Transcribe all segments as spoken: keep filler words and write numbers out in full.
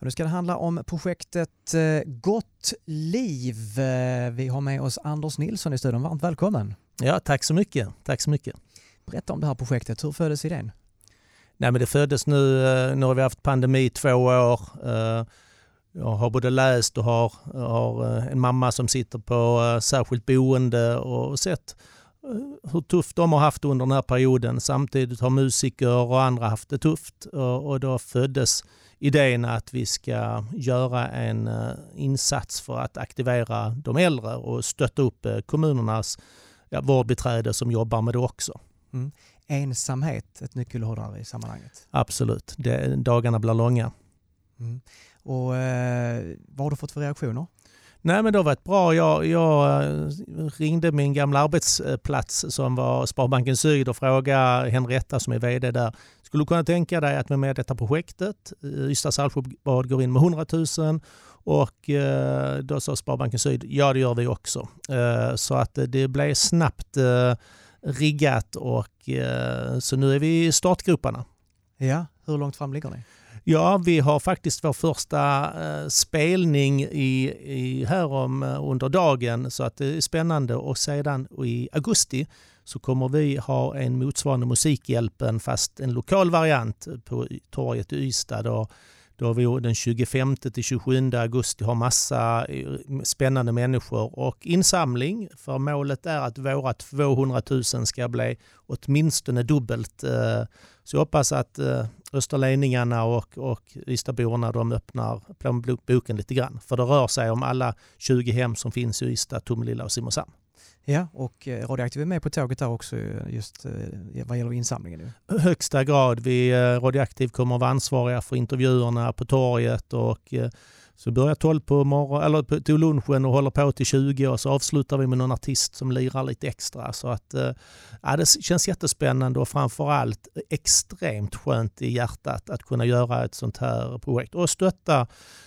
Och nu ska det handla om projektet Gott liv. Vi har med oss Anders Nilsson i studion. Varmt välkommen. Ja, tack så mycket. Tack så mycket. Berätta om det här projektet. Hur föddes idén? Nej, men det föddes nu, nu har vi haft pandemi i två år. Jag har både läst och har, har en mamma som sitter på särskilt boende och sett hur tufft de har haft under den här perioden. Samtidigt har musiker och andra haft det tufft. Och då föddes idén att vi ska göra en insats för att aktivera de äldre och stötta upp kommunernas ja, vårdbiträde som jobbar med det också. Mm. Ensamhet, ett nyckelord här i sammanhanget. Absolut, det, dagarna blir långa. Mm. Och eh, vad har du fått för reaktioner? Nej, men det har varit bra. Jag, jag ringde min gamla arbetsplats som var Sparbanken Syd och frågade Henrietta som är vd där. Skulle du kunna tänka dig att med, med detta projektet, Ystad Saltsjöbad går in med hundratusen och eh, då sa Sparbanken Syd, ja det gör vi också. Eh, så att det blev snabbt eh, riggat och eh, så nu är vi i startgroparna. Ja, hur långt fram ligger ni? Ja, vi har faktiskt vår första eh, spelning i, i här om, eh, under dagen så att det är spännande och sedan i augusti så kommer vi ha en motsvarande Musikhjälpen fast en lokal variant på torget i Ystad. Då, då vi den tjugofemte till tjugosjunde augusti har massa spännande människor och insamling för målet är att våra tvåhundratusen ska bli åtminstone dubbelt. Eh, så jag hoppas att eh, Österleningarna och, och Ystadborna de öppnar plånboken lite grann. För det rör sig om alla tjugo hem som finns i Ystad, Tomelilla och Simrishamn. Ja, och Radioaktiv är med på tåget där också just vad gäller insamlingen nu. Högsta grad. Vi Radioaktiv kommer att vara ansvariga för intervjuerna på torget och så börjar tolv på morgon, eller till lunchen och håller på till tjugo och så avslutar vi med någon artist som lirar lite extra. Så att ja, det känns jättespännande och framförallt extremt skönt i hjärtat att kunna göra ett sånt här projekt och stötta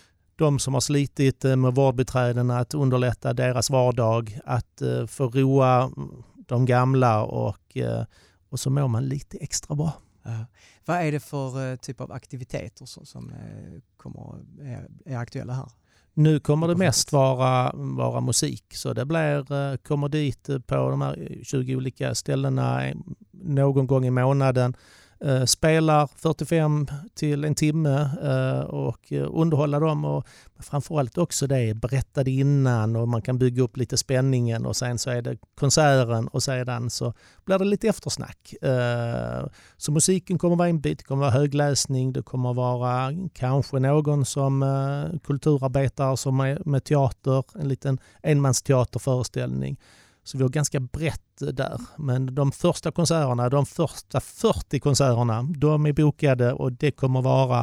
de som har slitit med vårdbiträdena, att underlätta deras vardag, att uh, få roa de gamla och, uh, och så mår man lite extra bra. Ja. Vad är det för uh, typ av aktiviteter som, som uh, kommer, är, är aktuella här? Nu kommer det mest vara, vara musik, så det blir, uh, kommer dit på de här tjugo olika ställena någon gång i månaden. Uh, spelar fyrtiofem till en timme uh, och uh, underhålla dem och framförallt också det berättade innan och man kan bygga upp lite spänningen och sen så är det konserten och sedan så blir det lite eftersnack. Uh, så musiken kommer vara en bit, det kommer vara högläsning, det kommer vara kanske någon som uh, kulturarbetare som är med teater, en liten enmansteaterföreställning. Så vi har ganska brett där. Men de första konserterna, de första fyrtio konserterna, de är bokade och det kommer vara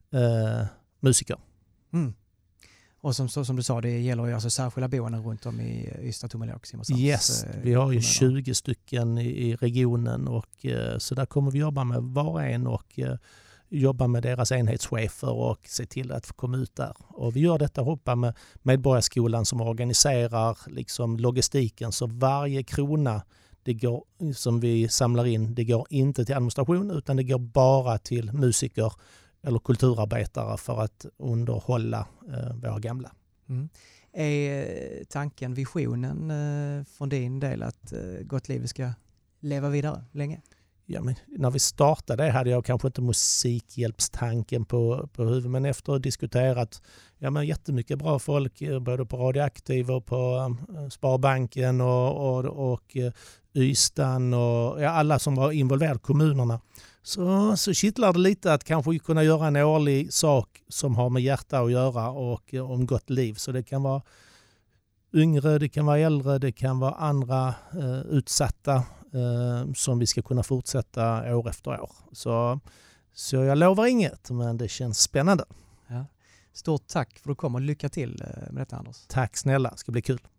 eh, musiker. Mm. Och som, så, som du sa, det gäller ju alltså särskilda boenden runt om i Ystad, Tomelilla och Simrishamn. Yes, vi har ju tjugo stycken i, i regionen och eh, så där kommer vi jobba med var och en och eh, jobba med deras enhetschefer och se till att få komma ut där. Och vi gör detta hoppa med Medborgarskolan som organiserar liksom logistiken så varje krona det går, som vi samlar in, det går inte till administration utan det går bara till musiker eller kulturarbetare för att underhålla eh, våra gamla. Mm. Är tanken, visionen eh, från din del att eh, Gott liv ska leva vidare länge? Ja, men när vi startade hade jag kanske inte musikhjälpstanken på, på huvudet men efter att ha diskuterat ja, men jättemycket bra folk både på Radioaktiv och på um, Sparbanken och, och, och uh, Ystan och ja, alla som var involverade, kommunerna. Så, så kittlar det lite att kanske kunna göra en årlig sak som har med hjärta att göra och uh, om gott liv. Så det kan vara yngre, det kan vara äldre, det kan vara andra uh, utsatta som vi ska kunna fortsätta år efter år. Så, så jag lovar inget, men det känns spännande. Ja. Stort tack för att du kom och lycka till med detta, Anders. Tack snälla, det ska bli kul.